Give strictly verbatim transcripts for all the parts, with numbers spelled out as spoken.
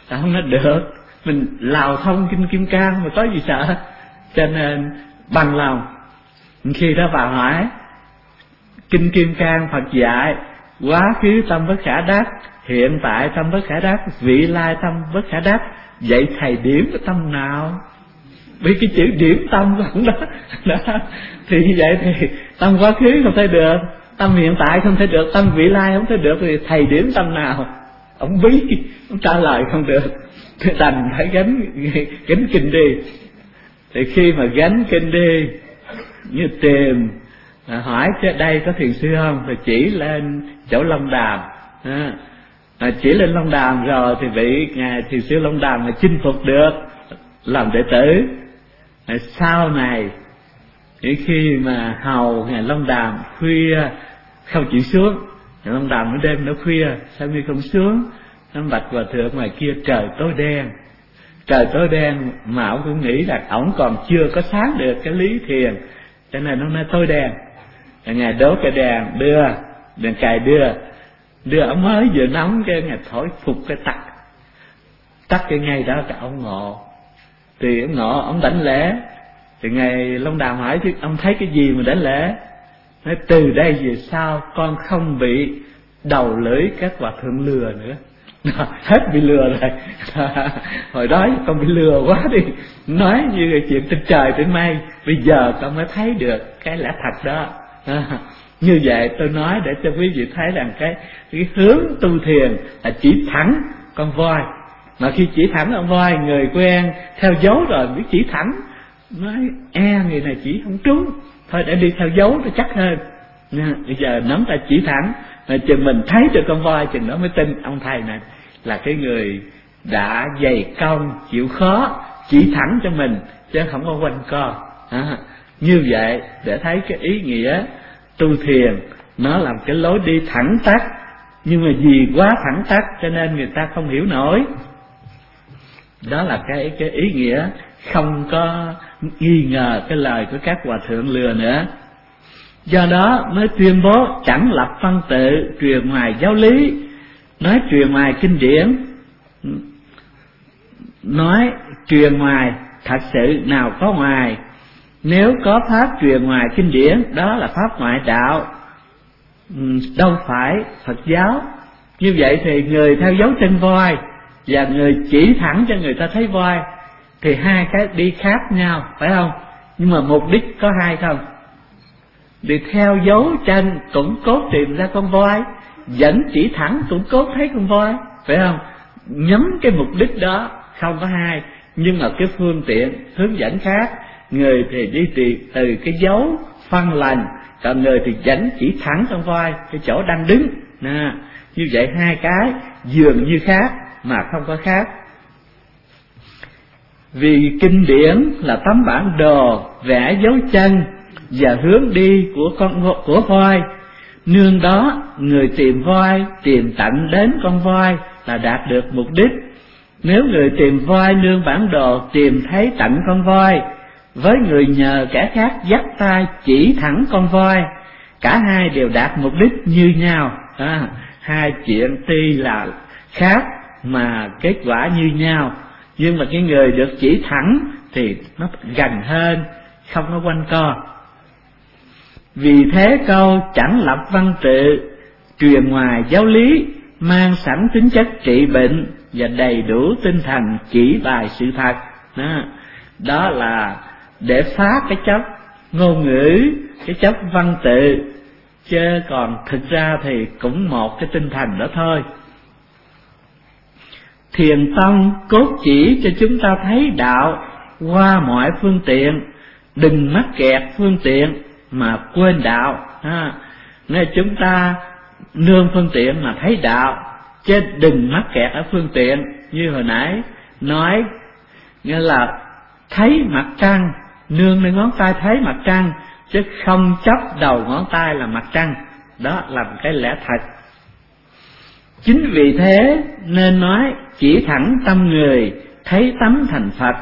Ta không nói được, mình lào thông kinh Kim Cang mà có gì sợ. Cho nên bằng lòng. Khi đó bà hỏi, kinh Kim Cang Phật dạy quá khứ tâm bất khả đắc, hiện tại tâm bất khả đắc, vị lai tâm bất khả đắc, vậy thầy điểm cái tâm nào? Vì cái chữ điểm tâm của ông đó, đó thì như vậy thì tâm quá khứ không thể được, tâm hiện tại không thể được, tâm vị lai không thể được, thì thầy điểm tâm nào? Ông bí, ông trả lời không được, thì đành phải gánh gánh kinh đi. Thì khi mà gánh kinh đi, như tìm hỏi trên đây có thiền sư không, thì chỉ lên chỗ Long Đàm. À, à, chỉ lên Long Đàm rồi thì vị ngài thiền sư Long Đàm mà chinh phục được làm đệ tử. À, sau này khi mà hầu ngài Long Đàm khuya không chịu xuống, ngài Long Đàm ở đêm nó khuya sao mi không xuống, nó bạch hòa thượng ngoài kia trời tối đen, trời tối đen mà ông cũng nghĩ là ổng còn chưa có sáng được cái lý thiền, cho nên nó nói tối đen. Ngài đốt cái đèn đưa, đèn cài đưa, đưa ông mới vừa nóng cái ngài thổi phục cái tắt, tắt cái ngay đó cả ông ngộ. Thì ông ngộ, ông đảnh lễ. Thì ngài Long Đàm hỏi chứ ông thấy cái gì mà đảnh lễ? Nói từ đây về sau con không bị đầu lưỡi các hòa thượng lừa nữa. Hết bị lừa rồi. Hồi đó con bị lừa quá đi, nói như cái chuyện trên trời trên mây, bây giờ con mới thấy được cái lẽ thật đó. À, như vậy tôi nói để cho quý vị thấy rằng cái, cái hướng tu thiền là chỉ thẳng con voi. Mà khi chỉ thẳng con voi, người quen theo dấu rồi biết chỉ thẳng, nói e người này chỉ không trúng, thôi để đi theo dấu nó chắc hơn. À, bây giờ nắm ta chỉ thẳng, mà chừng mình thấy được con voi chừng đó mới tin ông thầy này là cái người đã dày công chịu khó chỉ thẳng cho mình chứ không có quanh co. À, như vậy để thấy cái ý nghĩa tu thiền nó làm cái lối đi thẳng tắp, nhưng mà vì quá thẳng tắp cho nên người ta không hiểu nổi. Đó là cái cái ý nghĩa không có nghi ngờ cái lời của các hòa thượng lừa nữa. Do đó mới tuyên bố chẳng lập văn tự, truyền ngoài giáo lý, nói truyền ngoài kinh điển. Nói truyền ngoài thật sự nào có ngoài, nếu có pháp truyền ngoài kinh điển đó là pháp ngoại đạo, đâu phải Phật giáo. Như vậy thì người theo dấu chân voi và người chỉ thẳng cho người ta thấy voi thì hai cái đi khác nhau, phải không? Nhưng mà mục đích có hai không? Đi theo dấu chân cũng cốt tìm ra con voi, vẫn chỉ thẳng cũng cốt thấy con voi, phải không? Nhắm cái mục đích đó không có hai, nhưng mà cái phương tiện hướng dẫn khác. Người thì đi từ, từ cái dấu phân lành, còn người thì dẫn chỉ thẳng con voi cái chỗ đang đứng. Nè, như vậy hai cái dường như khác mà không có khác. Vì kinh điển là tấm bản đồ vẽ dấu chân và hướng đi của con của voi, nương đó người tìm voi tìm tận đến con voi là đạt được mục đích. Nếu người tìm voi nương bản đồ tìm thấy tận con voi, với người nhờ kẻ khác dắt tay chỉ thẳng con voi, cả hai đều đạt mục đích như nhau. À, hai chuyện tuy là khác mà kết quả như nhau, nhưng mà cái người được chỉ thẳng thì nó gần hơn, không có quanh co. Vì thế câu chẳng lập văn tự, truyền ngoài giáo lý, mang sẵn tính chất trị bệnh và đầy đủ tinh thần chỉ bài sự thật. Đó, đó là để phá cái chấp ngôn ngữ, cái chấp văn tự, chứ còn thực ra thì cũng một cái tinh thần đó thôi. Thiền tông cốt chỉ cho chúng ta thấy đạo qua mọi phương tiện, đừng mắc kẹt phương tiện mà quên đạo. À, nên chúng ta nương phương tiện mà thấy đạo, chứ đừng mắc kẹt ở phương tiện. Như hồi nãy nói, nghĩa là thấy mặt trăng, nương lên ngón tay thấy mặt trăng, chứ không chấp đầu ngón tay là mặt trăng. Đó là một cái lẽ thật. Chính vì thế nên nói chỉ thẳng tâm người, thấy tấm thành Phật.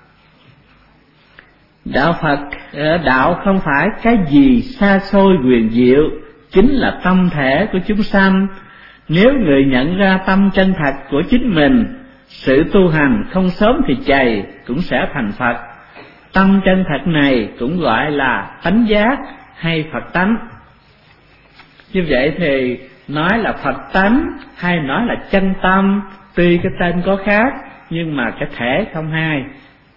Đạo Phật, đạo không phải cái gì xa xôi huyền diệu, chính là tâm thể của chúng sanh. Nếu người nhận ra tâm chân thật của chính mình sự tu hành không sớm thì chày cũng sẽ thành Phật. Tâm chân thật này cũng gọi là tánh giác hay Phật tánh. Như vậy thì nói là Phật tánh hay nói là chân tâm, tuy cái tên có khác nhưng mà cái thể không hai.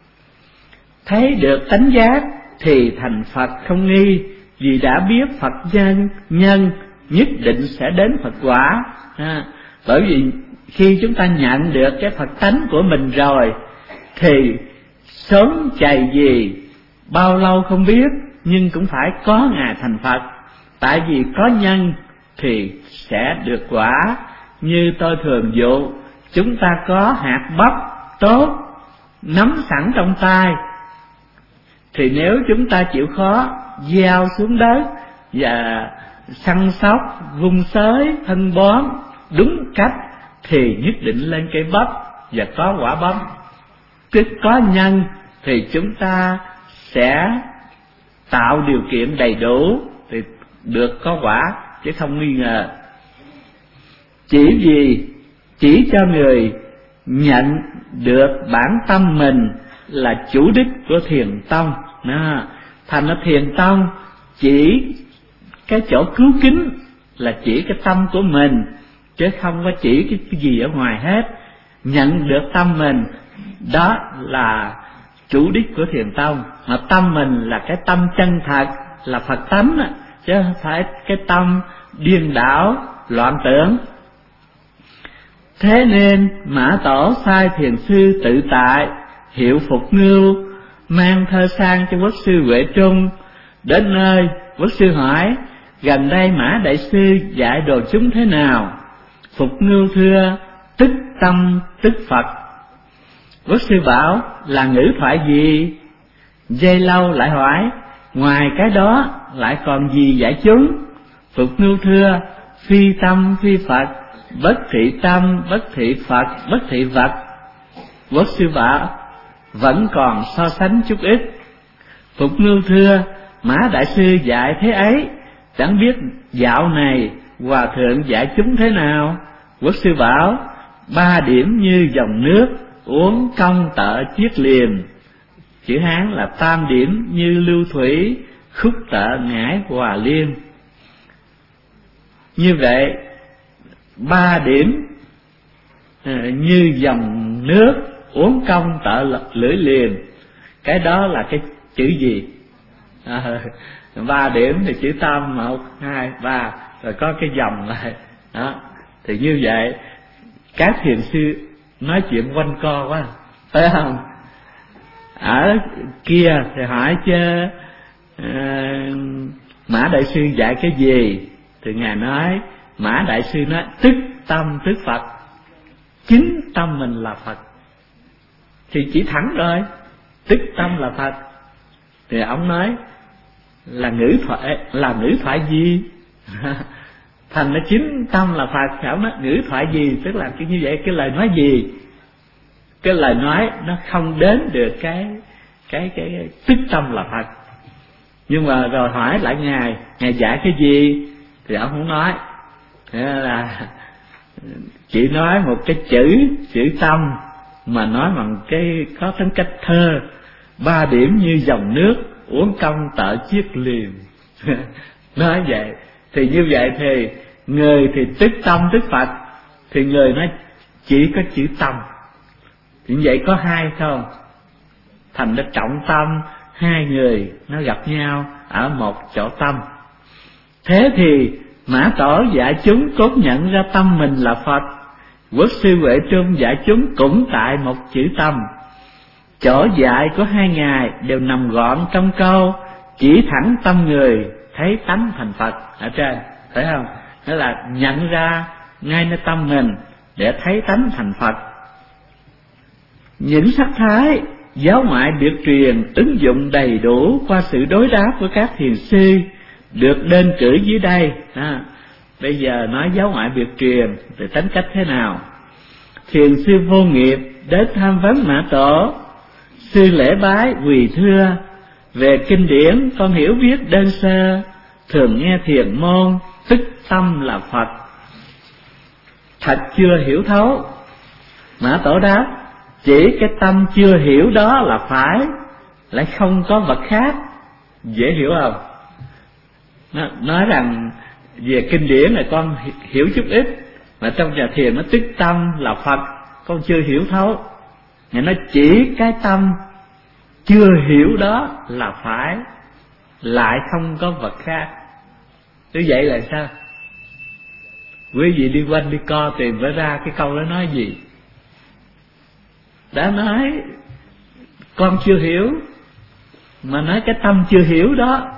Thấy được tánh giác thì thành Phật không nghi, vì đã biết Phật nhân nhân nhất định sẽ đến Phật quả. À, bởi vì khi chúng ta nhận được cái Phật tánh của mình rồi thì sớm chày gì bao lâu không biết, nhưng cũng phải có ngày thành Phật. Tại vì có nhân thì sẽ được quả. Như tôi thường dụ, chúng ta có hạt bắp tốt nắm sẵn trong tay, thì nếu chúng ta chịu khó gieo xuống đất và săn sóc, vun xới, phân bón đúng cách thì nhất định lên cây bắp và có quả bắp. Tức có nhân thì chúng ta sẽ tạo điều kiện đầy đủ thì được có quả, chứ không nghi ngờ. Chỉ vì chỉ cho người nhận được bản tâm mình là chủ đích của thiền tông. Đó. Thành ra thiền tông chỉ cái chỗ cứu kính là chỉ cái tâm của mình, chứ không có chỉ cái, cái gì ở ngoài hết. Nhận được tâm mình, đó là chủ đích của thiền tông. Mà tâm mình là cái tâm chân thật, là Phật tánh, chứ không phải cái tâm điên đảo, loạn tưởng. Thế nên Mã Tổ sai thiền sư Tự Tại hiệu Phục Ngưu mang thơ sang cho quốc sư Huệ Trung. Đến nơi quốc sư hỏi: gần đây Mã Đại Sư dạy đồ chúng thế nào? Phục Ngưu thưa: tức tâm tức Phật. Quốc sư bảo: là ngữ thoại gì? Giây lâu lại hỏi: ngoài cái đó lại còn gì dạy chúng? Phục Ngưu thưa: phi tâm phi Phật, bất thị tâm bất thị Phật, bất thị vật. Quốc sư bảo: vẫn còn so sánh chút ít. Phục Ngưu thưa: Mã Đại Sư dạy thế ấy, chẳng biết dạo này Hòa Thượng dạy chúng thế nào? Quốc sư bảo: ba điểm như dòng nước, uống công tợ chiết liềm. Chữ Hán là tam điểm như lưu thủy, khúc tợ ngải hòa liêm. Như vậy ba điểm như dòng nước, uống công tợ lưỡi liềm, cái đó là cái chữ gì? À, ba điểm thì chữ tâm, một hai ba, rồi có cái dòng lại đó. Thì như vậy các thiền sư nói chuyện quanh co quá, phải không? Ở kia thì hỏi chứ uh, Mã Đại Sư dạy cái gì? Thì Ngài nói, Mã Đại Sư nói tức tâm tức Phật, chính tâm mình là Phật. Thì chỉ thẳng rồi, tức tâm là Phật. Thì ông nói là ngữ thoại, là ngữ thoại gì? Thành nó chính tâm là Phật. Thì ông nói ngữ thoại gì? Tức là cái như vậy, cái lời nói gì? Cái lời nói nó không đến được cái cái cái, cái tức tâm là Phật. Nhưng mà rồi hỏi lại Ngài, Ngài dạy cái gì? Thì ông không nói. Thế là chỉ nói một cái chữ, chữ tâm, mà nói bằng cái có tính cách thơ. Ba điểm như dòng nước, uống công tợ chiết liềm. Nói vậy. Thì như vậy thì người thì tức tâm tức Phật, thì người nói chỉ có chữ tâm. Thì như vậy có hai không? Thành ra trọng tâm, hai người nó gặp nhau ở một chỗ tâm. Thế thì Mã Tổ dạy chúng cốt nhận ra tâm mình là Phật. Quốc sư Huệ Trung dạy chúng cũng tại một chữ tâm. Chỗ dạy của hai ngài đều nằm gọn trong câu chỉ thẳng tâm người, thấy tánh thành Phật ở trên, phải không? Đó là nhận ra ngay nơi tâm mình để thấy tánh thành Phật. Những sắc thái giáo ngoại biệt truyền ứng dụng đầy đủ qua sự đối đáp của các thiền sư được đơn cử dưới đây. À, bây giờ nói giáo ngoại biệt truyền thì tính cách thế nào? Thiền sư Vô Nghiệp đến tham vấn Mã Tổ. Sư lễ bái quỳ thưa: về kinh điển con hiểu biết đơn sơ, thường nghe thiền môn tức tâm là Phật, thật chưa hiểu thấu. Mã Tổ đáp: chỉ cái tâm chưa hiểu đó là phải, lại không có vật khác. Dễ hiểu không? Nó nói rằng về kinh điển này con hiểu chút ít, mà trong nhà thiền nó tức tâm là Phật, con chưa hiểu thấu. Ngài nói chỉ cái tâm chưa hiểu đó là phải, lại không có vật khác. Như vậy là sao? Quý vị đi quanh đi co tìm phải ra cái câu đó nói gì. Đã nói con chưa hiểu, mà nói cái tâm chưa hiểu đó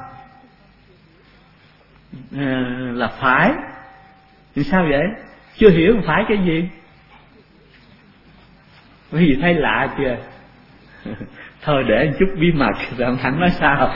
à, là phải. Thì sao vậy? Chưa hiểu mà phải cái gì? Quý vị thấy lạ chưa? Thôi để một chút bí mật rồi ông Thắng nói sao.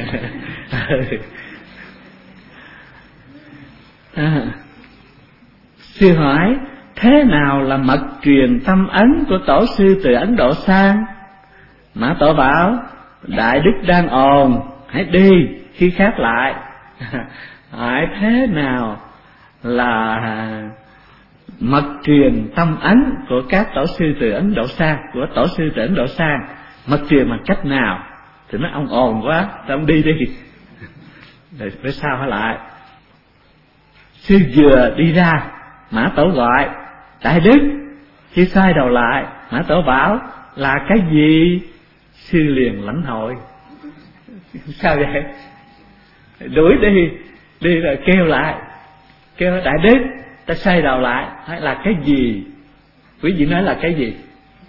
à, Sư hỏi thế nào là mật truyền tâm ấn của tổ sư từ Ấn Độ sang? Mã Tổ bảo: đại đức đang ồn, hãy đi, khi khác lại. Hỏi thế nào là mật truyền tâm ấn của các tổ sư từ Ấn Độ sang, của tổ sư từ Ấn Độ sang, mật truyền bằng cách nào? Thì nói ông ồn quá, thì ông đi đi. Rồi phải sao hỏi lại. Sư vừa đi ra, Mã Tổ gọi: đại đức. Khi xoay đầu lại, Mã Tổ bảo: là cái gì? Sư liền lãnh hội. Sao vậy? Đuổi đi, đi rồi kêu lại, kêu đại đức. Ta xoay đầu lại, hỏi là cái gì? Quý vị nói là cái gì?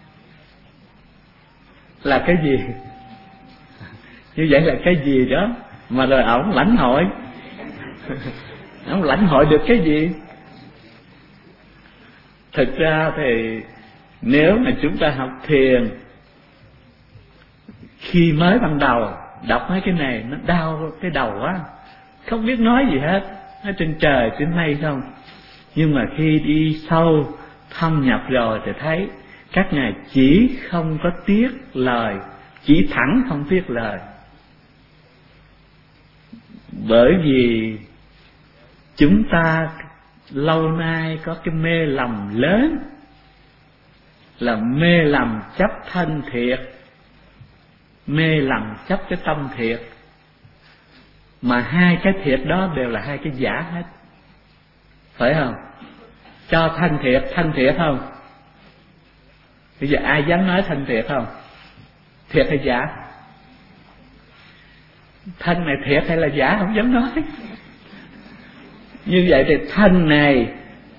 Là cái gì? Như vậy là cái gì đó mà rồi ổng lãnh hội. Ổng lãnh hội được cái gì? Thực ra thì nếu mà chúng ta học thiền, khi mới ban đầu đọc mấy cái này nó đau cái đầu quá, không biết nói gì hết, nói trên trời trên mây không. Nhưng mà khi đi sâu thâm nhập rồi thì thấy các ngài chỉ không có tiếc lời, chỉ thẳng không tiếc lời. Bởi vì chúng ta lâu nay có cái mê lầm lớn, là mê lầm chấp thân thiệt, mê lầm chấp cái tâm thiệt. Mà hai cái thiệt đó đều là hai cái giả hết, phải không? Cho thân thiệt, thân thiệt không? Bây giờ ai dám nói thân thiệt không? Thiệt hay giả? Thân này thiệt hay là giả không dám nói. Như vậy thì thân này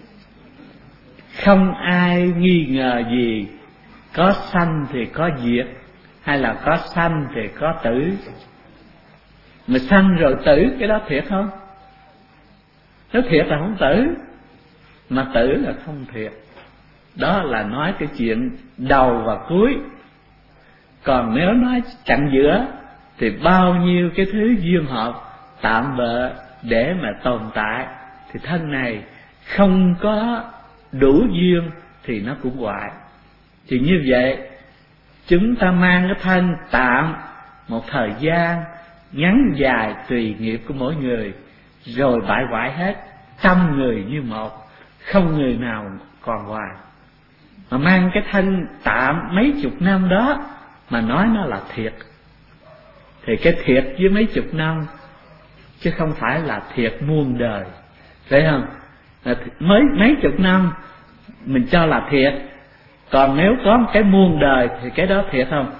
không ai nghi ngờ gì, có sanh thì có diệt, hay là có sanh thì có tử. Mà sanh rồi tử, cái đó thiệt không? Nếu thiệt là không tử, mà tử là không thiệt. Đó là nói cái chuyện đầu và cuối. Còn nếu nói chặn giữa thì bao nhiêu cái thứ duyên hợp tạm bợ để mà tồn tại, thì thân này không có đủ duyên thì nó cũng hoại. Thì như vậy chúng ta mang cái thân tạm một thời gian ngắn dài tùy nghiệp của mỗi người, rồi bại hoại hết, trăm người như một, không người nào còn hoài. Mà mang cái thân tạm mấy chục năm đó mà nói nó là thiệt, thì cái thiệt với mấy chục năm, chứ không phải là thiệt muôn đời, phải không? Mới mấy chục năm mình cho là thiệt, còn nếu có một cái muôn đời thì cái đó thiệt không?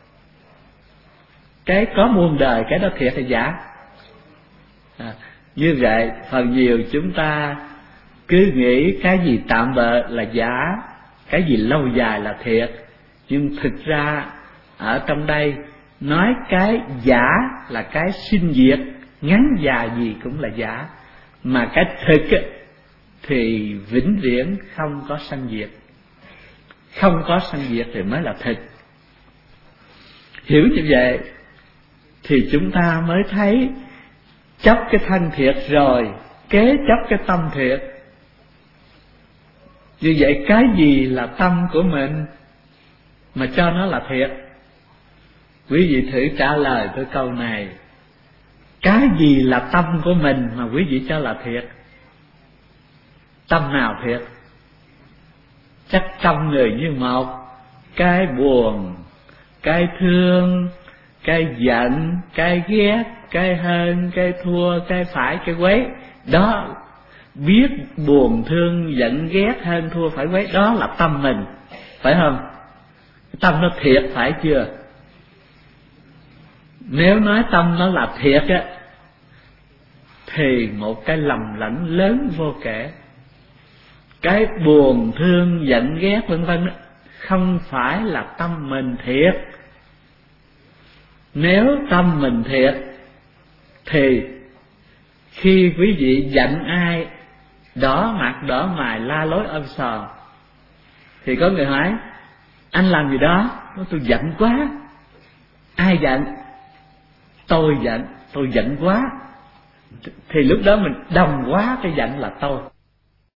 Cái có muôn đời cái đó thiệt hay giả? À, như vậy phần nhiều chúng ta cứ nghĩ cái gì tạm bợ là giả, cái gì lâu dài là thiệt. Nhưng thực ra ở trong đây nói cái giả là cái sinh diệt, ngắn dài gì cũng là giả. Mà cái thực thì vĩnh viễn không có sanh diệt, không có sanh diệt thì mới là thực. Hiểu như vậy thì chúng ta mới thấy chấp cái thân thiệt rồi kế chấp cái tâm thiệt. Như vậy cái gì là tâm của mình mà cho nó là thiệt? Quý vị thử trả lời tôi câu này. Cái gì là tâm của mình mà quý vị cho là thiệt? Tâm nào thiệt? chắc trong người như một, cái buồn, cái thương, cái giận, cái ghét, cái hên, cái thua, cái phải, cái quấy. Đó, biết buồn thương giận ghét hên thua phải quấy, đó là tâm mình, phải không? Tâm nó thiệt phải chưa? Nếu nói tâm nó là thiệt á, thì một cái lầm lẫn lớn vô kể. Cái buồn thương giận ghét vân vân không phải là tâm mình thiệt. Nếu tâm mình thiệt thì khi quý vị giận ai, đỏ mặt đỏ mày la lối ôm sòm, thì có người hỏi anh làm gì đó? Nói tôi giận quá. Ai giận? Tôi giận, tôi giận quá. Thì lúc đó mình đồng hóa cái giận là tôi.